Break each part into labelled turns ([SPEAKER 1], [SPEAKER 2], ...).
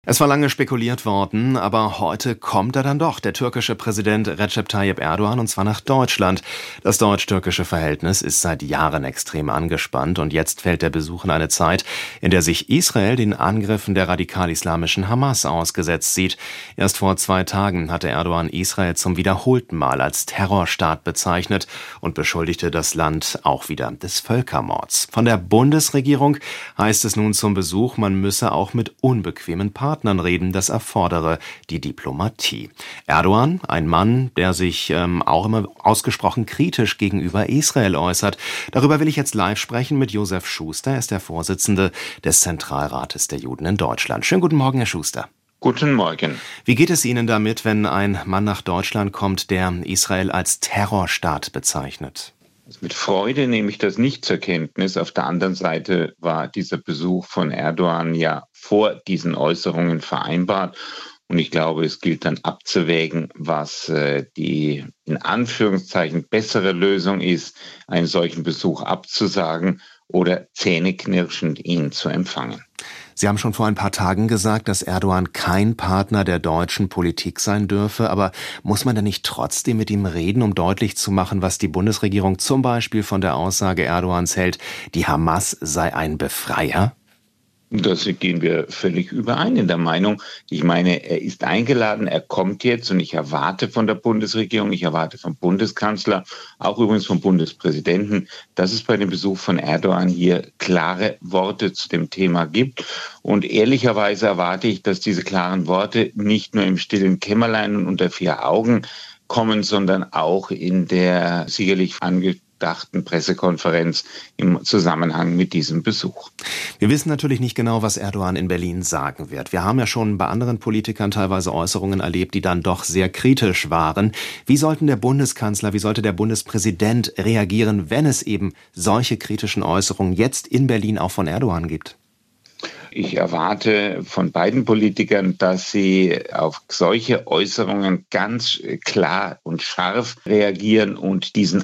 [SPEAKER 1] Es war lange spekuliert worden, aber heute kommt er dann doch, der türkische Präsident Recep Tayyip Erdoğan, und zwar nach Deutschland. Das deutsch-türkische Verhältnis ist seit Jahren extrem angespannt und jetzt fällt der Besuch in eine Zeit, in der sich Israel den Angriffen der radikal-islamischen Hamas ausgesetzt sieht. Erst vor 2 Tagen hatte Erdoğan Israel zum wiederholten Mal als Terrorstaat bezeichnet und beschuldigte das Land auch wieder des Völkermords. Von der Bundesregierung heißt es nun zum Besuch, man müsse auch mit unbequemen Partnern reden, das erfordere die Diplomatie. Erdoğan, ein Mann, der sich auch immer ausgesprochen kritisch gegenüber Israel äußert. Darüber will ich jetzt live sprechen mit Josef Schuster. Er ist der Vorsitzende des Zentralrates der Juden in Deutschland. Schönen guten Morgen, Herr Schuster.
[SPEAKER 2] Guten Morgen.
[SPEAKER 1] Wie geht es Ihnen damit, wenn ein Mann nach Deutschland kommt, der Israel als Terrorstaat bezeichnet?
[SPEAKER 2] Mit Freude nehme ich das nicht zur Kenntnis. Auf der anderen Seite war dieser Besuch von Erdoğan ja vor diesen Äußerungen vereinbart. Und ich glaube, es gilt dann abzuwägen, was die in Anführungszeichen bessere Lösung ist, einen solchen Besuch abzusagen oder zähneknirschend ihn zu empfangen.
[SPEAKER 1] Sie haben schon vor ein paar Tagen gesagt, dass Erdoğan kein Partner der deutschen Politik sein dürfe. Aber muss man denn nicht trotzdem mit ihm reden, um deutlich zu machen, was die Bundesregierung zum Beispiel von der Aussage Erdoğans hält, die Hamas sei ein Befreier?
[SPEAKER 2] Das gehen wir völlig überein in der Meinung. Ich meine, er ist eingeladen, er kommt jetzt und ich erwarte von der Bundesregierung, ich erwarte vom Bundeskanzler, auch übrigens vom Bundespräsidenten, dass es bei dem Besuch von Erdoğan hier klare Worte zu dem Thema gibt. Und ehrlicherweise erwarte ich, dass diese klaren Worte nicht nur im stillen Kämmerlein und unter 4 Augen kommen, sondern auch in der sicherlich angedachten Pressekonferenz im Zusammenhang mit diesem Besuch.
[SPEAKER 1] Wir wissen natürlich nicht genau, was Erdoğan in Berlin sagen wird. Wir haben ja schon bei anderen Politikern teilweise Äußerungen erlebt, die dann doch sehr kritisch waren. Wie sollten der Bundeskanzler, wie sollte der Bundespräsident reagieren, wenn es eben solche kritischen Äußerungen jetzt in Berlin auch von Erdoğan gibt?
[SPEAKER 2] Ich erwarte von beiden Politikern, dass sie auf solche Äußerungen ganz klar und scharf reagieren und diesen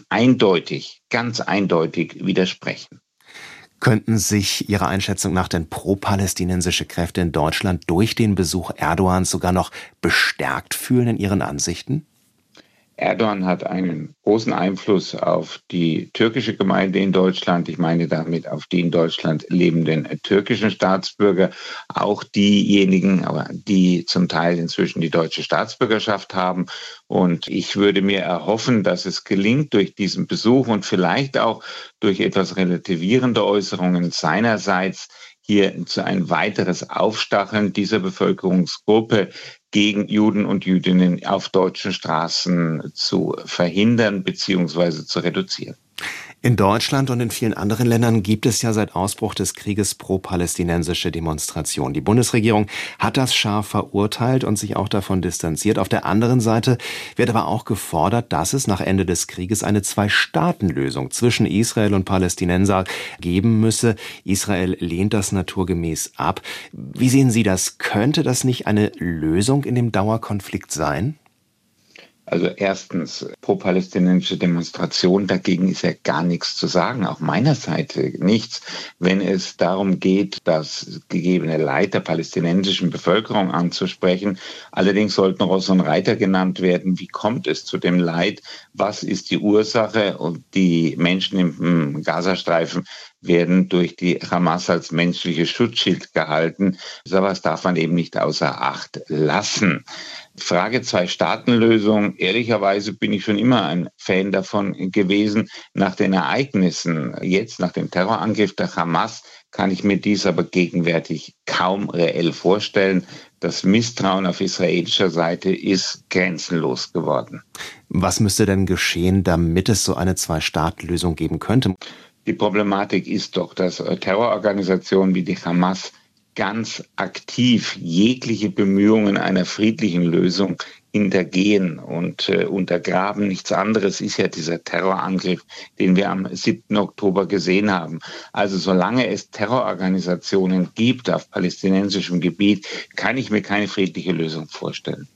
[SPEAKER 2] ganz eindeutig widersprechen.
[SPEAKER 1] Könnten sich Ihrer Einschätzung nach denn pro-palästinensische Kräfte in Deutschland durch den Besuch Erdoğans sogar noch bestärkt fühlen in ihren Ansichten?
[SPEAKER 2] Erdoğan hat einen großen Einfluss auf die türkische Gemeinde in Deutschland. Ich meine damit auf die in Deutschland lebenden türkischen Staatsbürger, auch diejenigen, die zum Teil inzwischen die deutsche Staatsbürgerschaft haben. Und ich würde mir erhoffen, dass es gelingt, durch diesen Besuch und vielleicht auch durch etwas relativierende Äußerungen seinerseits hier zu ein weiteres Aufstacheln dieser Bevölkerungsgruppe gegen Juden und Jüdinnen auf deutschen Straßen zu verhindern bzw. zu reduzieren.
[SPEAKER 1] In Deutschland und in vielen anderen Ländern gibt es ja seit Ausbruch des Krieges pro-palästinensische Demonstrationen. Die Bundesregierung hat das scharf verurteilt und sich auch davon distanziert. Auf der anderen Seite wird aber auch gefordert, dass es nach Ende des Krieges eine 2-Staaten-Lösung zwischen Israel und Palästinenser geben müsse. Israel lehnt das naturgemäß ab. Wie sehen Sie das? Könnte das nicht eine Lösung in dem Dauerkonflikt sein?
[SPEAKER 2] Also erstens, pro-palästinensische Demonstration, dagegen ist ja gar nichts zu sagen, auch meiner Seite nichts, wenn es darum geht, das gegebene Leid der palästinensischen Bevölkerung anzusprechen. Allerdings sollten Ross und Reiter genannt werden. Wie kommt es zu dem Leid? Was ist die Ursache? Und die Menschen im Gazastreifen werden durch die Hamas als menschliches Schutzschild gehalten. Sowas darf man eben nicht außer Acht lassen. Frage 2-Staaten-Lösung. Ehrlicherweise bin ich schon immer ein Fan davon gewesen. Nach den Ereignissen, jetzt nach dem Terrorangriff der Hamas, kann ich mir dies aber gegenwärtig kaum reell vorstellen. Das Misstrauen auf israelischer Seite ist grenzenlos geworden.
[SPEAKER 1] Was müsste denn geschehen, damit es so eine 2-Staaten-Lösung geben könnte?
[SPEAKER 2] Die Problematik ist doch, dass Terrororganisationen wie die Hamas ganz aktiv jegliche Bemühungen einer friedlichen Lösung hintergehen und untergraben. Nichts anderes ist ja dieser Terrorangriff, den wir am 7. Oktober gesehen haben. Also solange es Terrororganisationen gibt auf palästinensischem Gebiet, kann ich mir keine friedliche Lösung vorstellen.